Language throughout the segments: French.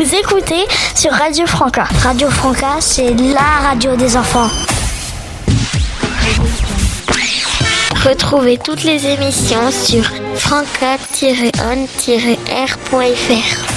nous écoutez sur Radio Franca. Radio Franca, c'est la radio des enfants. Retrouvez toutes les émissions sur franca-on-r.fr.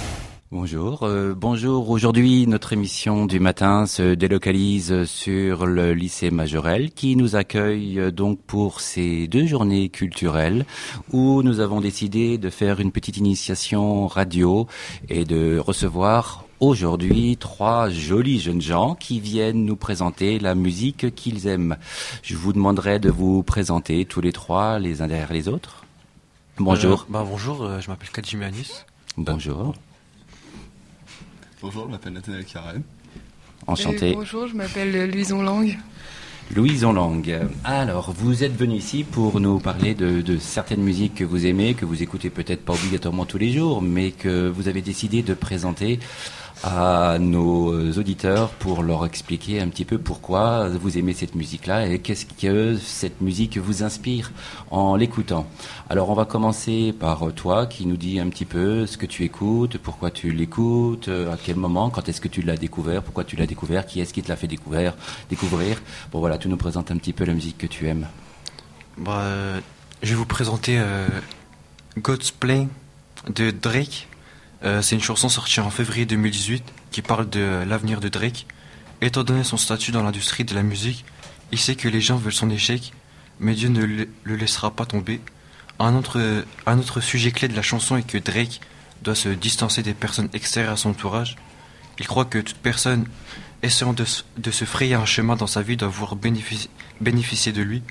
Bonjour. Aujourd'hui, notre émission du matin se délocalise sur le lycée Majorelle qui nous accueille donc pour ces 2 journées culturelles où nous avons décidé de faire une petite initiation radio et de recevoir aujourd'hui 3 jolis jeunes gens qui viennent nous présenter la musique qu'ils aiment. Je vous demanderai de vous présenter tous les 3 les uns derrière les autres. Bonjour. Bonjour, je m'appelle Kadjimi Anis. Bonjour. Bonjour, je m'appelle Nathanaël Carême. Enchanté. Bonjour, je m'appelle Louison Lang. Louison Lang. Alors, vous êtes venu ici pour nous parler de certaines musiques que vous aimez, que vous écoutez peut-être pas obligatoirement tous les jours, mais que vous avez décidé de présenter à nos auditeurs pour leur expliquer un petit peu pourquoi vous aimez cette musique-là et qu'est-ce que cette musique vous inspire en l'écoutant. Alors on va commencer par toi qui nous dis un petit peu ce que tu écoutes, pourquoi tu l'écoutes, à quel moment, quand est-ce que tu l'as découvert, pourquoi tu l'as découvert, qui est-ce qui te l'a fait découvrir. Bon voilà, tu nous présentes un petit peu la musique que tu aimes. Je vais vous présenter God's Plan de Drake. C'est une chanson sortie en février 2018 qui parle de l'avenir de Drake. Étant donné son statut dans l'industrie de la musique, il sait que les gens veulent son échec, mais Dieu ne le laissera pas tomber. Un autre sujet clé de la chanson est que Drake doit se distancer des personnes extérieures à son entourage. Il croit que toute personne essayant de se frayer un chemin dans sa vie doit vouloir bénéficier de lui.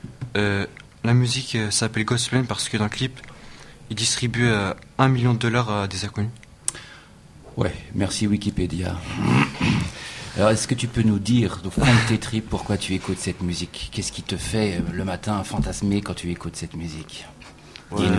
La musique s'appelle Gospel parce que dans le clip, il distribue $1 million à des inconnus. Ouais, merci Wikipédia. Alors, est-ce que tu peux nous dire, au fond de tes tripes, pourquoi tu écoutes cette musique ? Qu'est-ce qui te fait le matin fantasmer quand tu écoutes cette musique ? Dis-nous.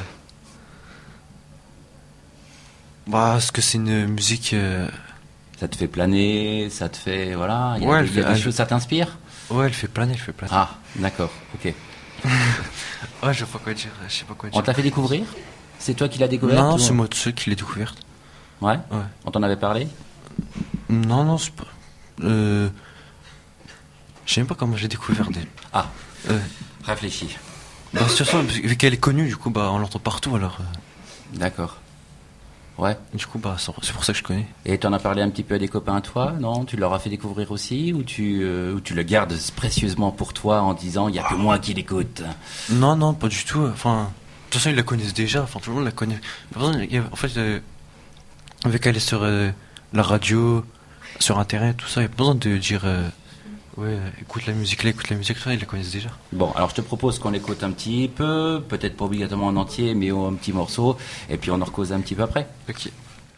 Parce que c'est une musique... Ça te fait planer, ça te fait... Voilà, il y a des choses, ça t'inspire ? Ouais, elle fait planer. Ah, d'accord, ok. Ouais, je sais pas quoi dire. On te l'a fait découvrir ? C'est toi qui l'as découvert ? Non, c'est moi tout seul qui l'ai découverte. Ouais. On t'en avait parlé ? Non, c'est pas... Je sais même pas comment j'ai découvert Réfléchis. De toute façon, vu qu'elle est connue, du coup, on l'entend partout, alors... D'accord. Ouais. Du coup, c'est pour ça que je connais. Et t'en as parlé un petit peu à des copains à toi, non ? Tu leur as fait découvrir aussi, ou tu le gardes précieusement pour toi en disant il y a que moi qui l'écoute ? Non, pas du tout. Enfin, de toute façon, ils la connaissent déjà. Enfin, tout le monde la connaît. En fait, avec elle est sur la radio, sur Internet, tout ça, il n'y a pas besoin de dire écoute la musique là, ils la connaissent déjà. Bon, alors je te propose qu'on l'écoute un petit peu, peut-être pas obligatoirement en entier, mais un petit morceau, et puis on en recose un petit peu après. Ok.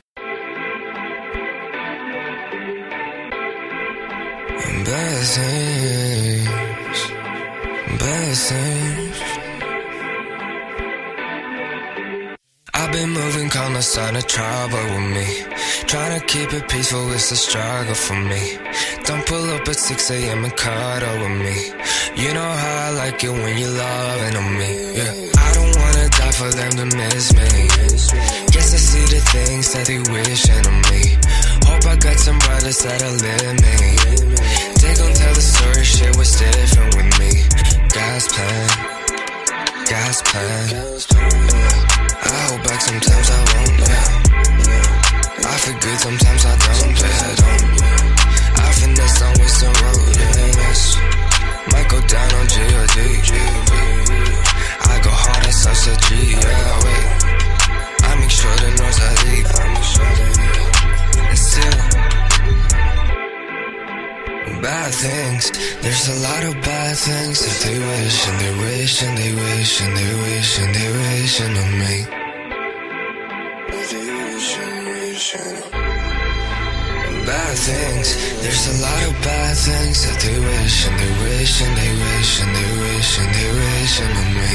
I've been moving calm, no sign of trouble with me. Trying to keep it peaceful, it's a struggle for me. Don't pull up at 6 a.m. and cuddle with me. You know how I like it when you're loving on me. Yeah. I don't wanna die for them to miss me. Guess I see the things that they wishing on me. Hope I got some brothers that'll live me. They gon' tell the story, shit was different with me. God's plan. I hold back sometimes I won't, yeah. I feel good sometimes I don't, yeah. I finesse on Western Road, yeah. Might go down on G.O.D. I go hard on Sunset G, yeah, wait. I make sure the north are deep. And still bad things, there's a lot of bad things that they wish and they wish and they wish and they wish and they wishing on me. Bad things, there's a lot of bad things that they wish and they wish and they wish and they wish and they wishing on me.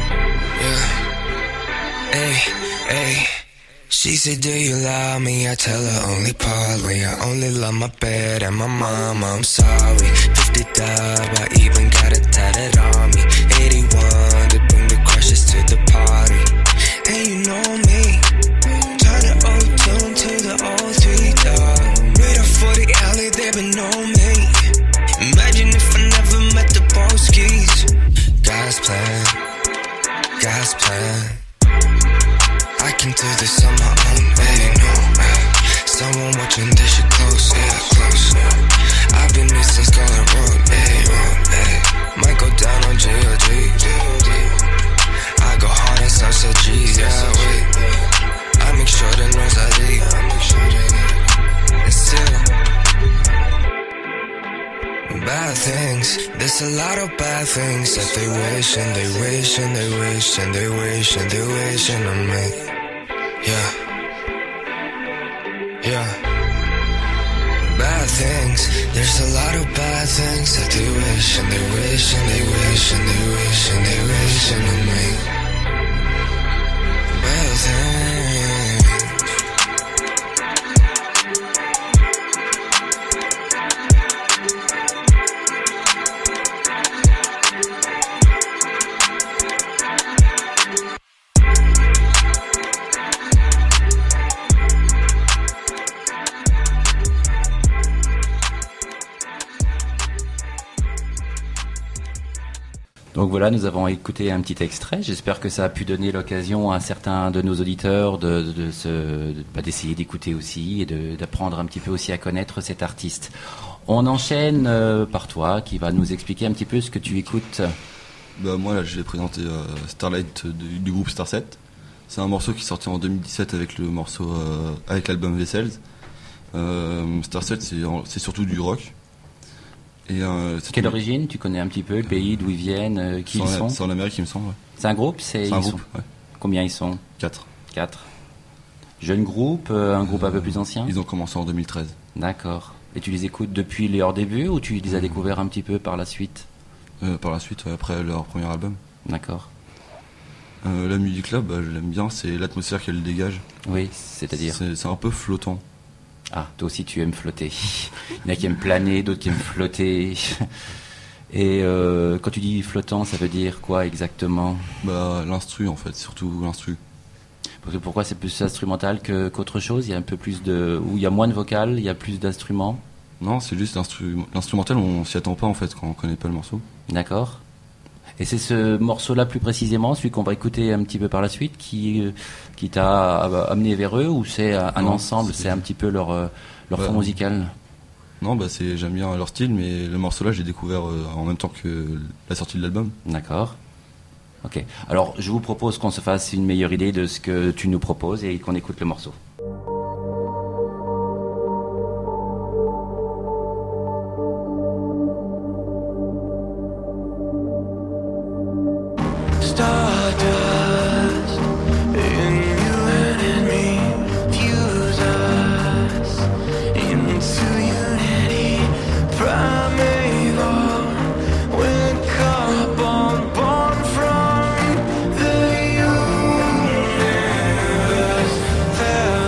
Yeah. Hey. She said, do you love me? I tell her only partly. I only love my bed and my mama, I'm sorry. 50 dub, I even got it tatted on me. 81 to bring the crushes to the party. And you know me, turn the old tune to the can do this on my own, hey, no, hey. Someone watching this shit close, yeah, close, yeah. I've been missing Scarlet Road, hey, might go down on G.O.G. I go hard in Southside G, yeah, wait. I make sure the noise I leave, and still bad things, there's a lot of bad things that they wish and they wish and they wish and they wish and they wish on me. Yeah, yeah. Bad things, there's a lot of bad things that they wish and they wish and they wish and they wish and they wish on me. Bad things. Donc voilà, nous avons écouté un petit extrait. J'espère que ça a pu donner l'occasion à certains de nos auditeurs d'essayer d'écouter aussi et d'apprendre un petit peu aussi à connaître cet artiste. On enchaîne par toi, qui va nous expliquer un petit peu ce que tu écoutes. Moi, là, je vais présenter Starlight du groupe Starset. C'est un morceau qui est sorti en 2017 avec avec l'album Vessels. Starset, c'est surtout du rock. Et, quelle origine? Tu connais un petit peu le pays, d'où ils viennent, qui ils sont? C'est en Amérique, il me semble. Ouais. C'est un groupe? C'est un groupe, ouais. Combien ils sont? 4. Jeune groupe, un groupe un peu plus ancien? Ils ont commencé en 2013. D'accord. Et tu les écoutes depuis leur début ou tu les as découverts un petit peu par la suite? Par la suite, après leur premier album. D'accord. La musique là, je l'aime bien, c'est l'atmosphère qu'elle dégage. Oui, c'est-à-dire? C'est un peu flottant. Ah, toi aussi tu aimes flotter. Il y en a qui aiment planer, d'autres qui aiment flotter. Et quand tu dis flottant, ça veut dire quoi exactement? L'instru en fait, surtout l'instru. Parce que pourquoi c'est plus instrumental qu'autre chose? Il y a un peu plus où il y a moins de vocales, il y a plus d'instruments? Non, c'est juste l'instrumental, on s'y attend pas en fait quand on connaît pas le morceau. D'accord. Et c'est ce morceau-là plus précisément, celui qu'on va écouter un petit peu par la suite, qui t'a amené vers eux, ou c'est un ensemble, c'est un petit peu leur fond musical? Non, j'aime bien leur style, mais le morceau-là, j'ai découvert en même temps que la sortie de l'album. D'accord. Ok. Alors, je vous propose qu'on se fasse une meilleure idée de ce que tu nous proposes et qu'on écoute le morceau. There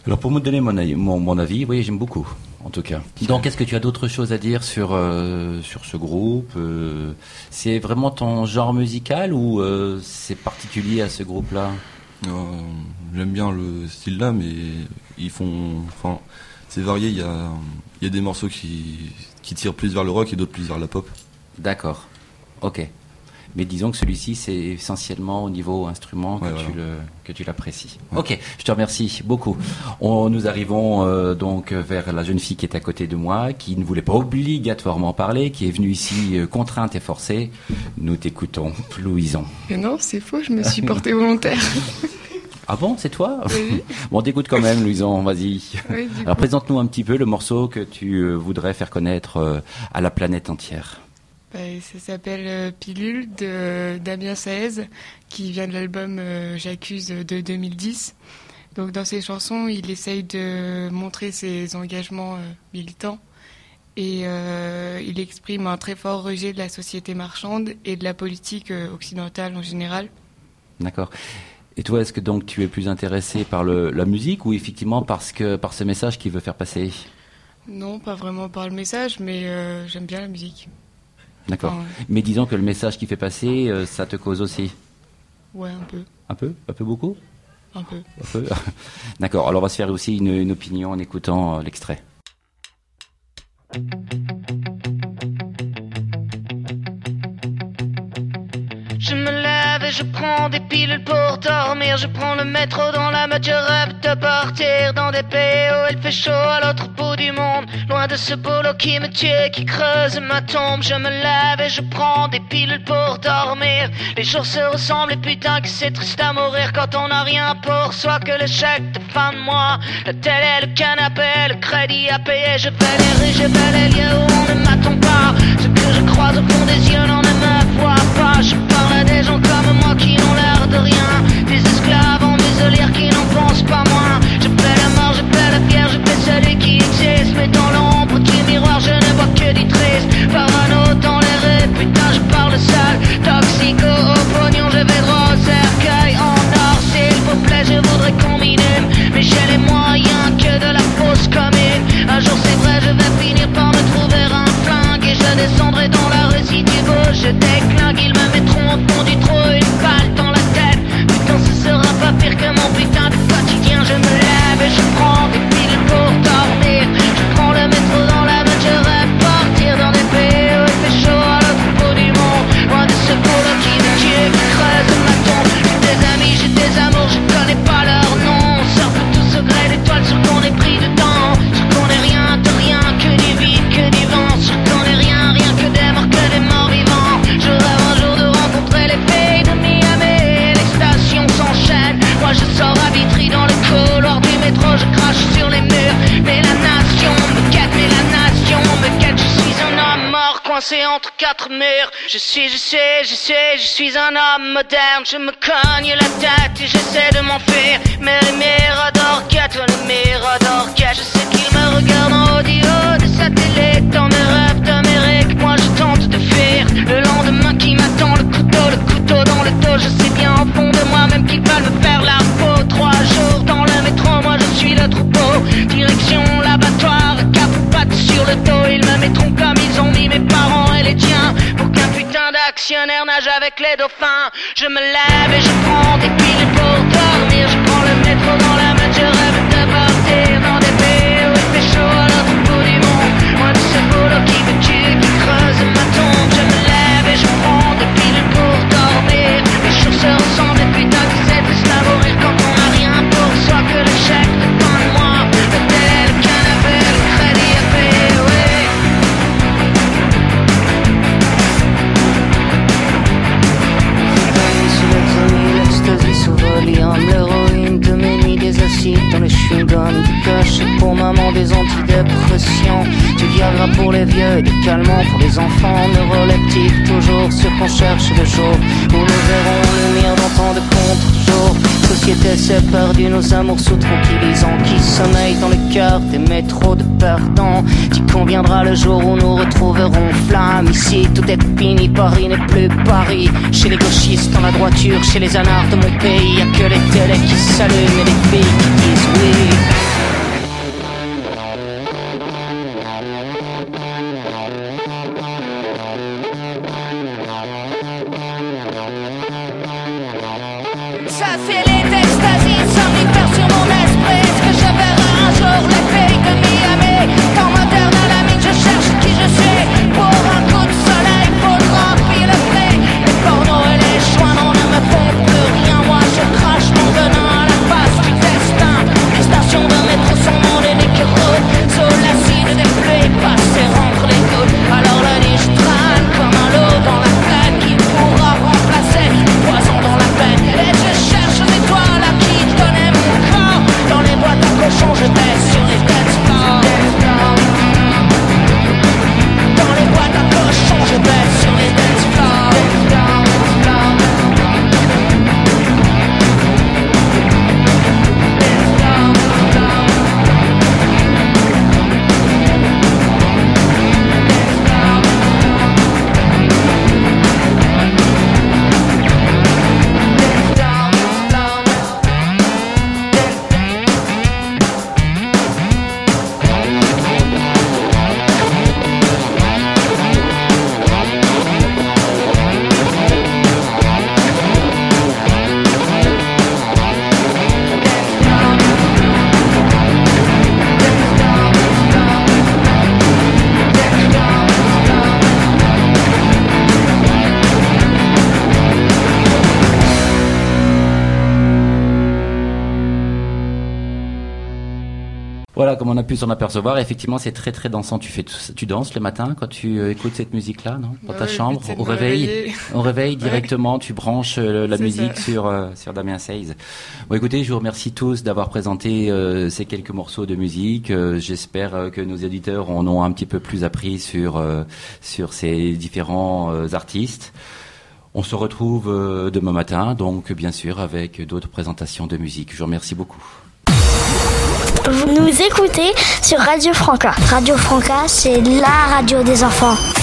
Alors pour me donner mon avis, oui, j'aime beaucoup, en tout cas. Donc est-ce que tu as d'autres choses à dire sur ce groupe C'est vraiment ton genre musical ou c'est particulier à ce groupe-là? J'aime bien le style là, mais c'est varié. Il y a des morceaux qui tirent plus vers le rock et d'autres plus vers la pop. D'accord, ok. Mais disons que celui-ci, c'est essentiellement au niveau instrument que tu l'apprécies. Ouais. Ok, je te remercie beaucoup. Nous arrivons donc vers la jeune fille qui est à côté de moi, qui ne voulait pas obligatoirement parler, qui est venue ici contrainte et forcée. Nous t'écoutons, Louison. Et non, c'est faux, je me suis portée volontaire. Ah bon, c'est toi? Oui. Bon, t'écoutes quand même, Louison, vas-y. Oui, alors présente-nous un petit peu le morceau que tu voudrais faire connaître à la planète entière. Ça s'appelle Pilule de Damien Saez, qui vient de l'album J'accuse de 2010. Donc dans ses chansons, il essaye de montrer ses engagements militants et il exprime un très fort rejet de la société marchande et de la politique occidentale en général. D'accord. Et toi, est-ce que donc tu es plus intéressé par la musique ou effectivement par ce message qu'il veut faire passer? Non, pas vraiment par le message, mais j'aime bien la musique. D'accord. Enfin, ouais. Mais disons que le message qu'il fait passer, ça te cause aussi? Ouais, un peu. Un peu? Un peu beaucoup? Un peu. Un peu. D'accord. Alors on va se faire aussi une opinion en écoutant l'extrait. Je me lève et je prends des pilules pour dormir. Je prends le métro dans la mode, je rêve de partir dans des pays où il fait chaud à l'autre bout du monde. Loin de ce boulot qui me tue, qui creuse ma tombe. Je me lève et je prends des pilules pour dormir. Les jours se ressemblent et putain que c'est triste à mourir quand on n'a rien pour soi que le chèque de fin de mois. La télé, le canapé, le crédit à payer. Je fais les rues, je fais les lieux où on ne m'attend pas. Ce que je croise au fond des yeux n'en ne me voit pas. Je parle à des gens comme moi qui n'ont l'air de rien. Des esclaves en muselière qui n'en pensent pas moins. Je fais la mort, je fais la pierre, je fais celui qui existe. Mais dans l'ombre du miroir je ne vois que du triste. Parano dans les rues, putain je parle sale. Toxico au pognon, je vais droit au cercueil en or. S'il vous plaît je voudrais qu'on m'inhume, mais j'ai les moyens que de la fausse commune. Un jour c'est vrai je vais finir par me trouver un flingue. Et je descendrai dans la rue si tu veux, je déclingue. Ils me mettront au fond du trou une balle dans la tête. Putain ce sera pas pire que mon putain de quotidien. Je me lève et je prends des pilules pour dormir. Je prends le métro dans la mode, je rêve partir dans des pays où il fait chaud à l'autre bout du monde. Loin de ce boulot qui me tue, qui creuse ma tombe. J'ai des amis, j'ai des amours, je connais pas leur nom. On surfe tous au gré d'étoiles sur qu'on est pris dedans. Sur qu'on est rien de rien, que du vide, que du vent. Sur qu'on est rien, rien que des morts, que des morts vivants. Je rêve un jour de rencontrer les filles de Miami. Les stations s'enchaînent, moi je sors à Vitry dans le couloir du métro. Je crache sur les murs, mais la nation me quête, mais la nation me quête. Je suis un homme mort coincé entre quatre murs. Je suis un homme moderne. Je me cogne la tête et j'essaie de m'enfuir. Mais les miradors guettent, je sais qu'ils me regardent en audio de satellite. Dans mes rêves d'Amérique, moi je tente de fuir le lendemain qui m'attend, le couteau dans le dos. Je sais bien au fond de moi-même qu'ils veulent me faire la peau. 3 jours dans le métro, moi je suis le troupeau. Direction l'abattoir, cap ou patte sur le dos. Ils me mettront comme ils ont mis mes parents et les tiens. Pour qu'un putain d'actionnaire nage avec les dauphins. Je me lève et je prends des pilules pour dormir. Je prends le métro dans la main, je rêve de partir dans des pays où il fait chaud à l'autre bout du monde. Moi de ce boulot qui me tue, qui creuse ma tombe. Je me lève et je prends des pilules pour dormir. Les jours se ressemblent et putain que c'est triste à mourir quand on n'a rien pour soi que le chèque de fin de mois. Le télé, le canapé, le crédit à payer, oui. L'ecstasy sous Valium, l'héroïne de mes nuits, des acides dans les chewing-gums, du cachet pour maman, des antidépressants, du Viagra pour les vieux et des calmants pour les enfants, neuroleptiques toujours ceux qu'on cherche le jour où nous verrons le mire dans tant de contre-jours. Société s'est perdue, nos amours sous tranquillisants qui sommeillent dans le cœur des métros de perdants. T'y conviendra le jour où nous retrouverons flamme. Ici tout est fini, Paris n'est plus Paris. Chez les gauchistes dans la droiture, chez les anards de mon pays, y'a que les télés qui s'allument et les filles qui disent oui. Voilà, comme on a pu s'en apercevoir, effectivement, c'est très très dansant. Tu danses le matin quand tu écoutes cette musique-là, non? Dans ta chambre, au réveil, directement, tu branches la musique sur Damien Saez. Bon, écoutez, je vous remercie tous d'avoir présenté ces quelques morceaux de musique. J'espère que nos éditeurs en ont un petit peu plus appris sur ces différents artistes. On se retrouve demain matin, donc bien sûr avec d'autres présentations de musique. Je vous remercie beaucoup. Vous nous écoutez sur Radio Franca. Radio Franca, c'est la radio des enfants.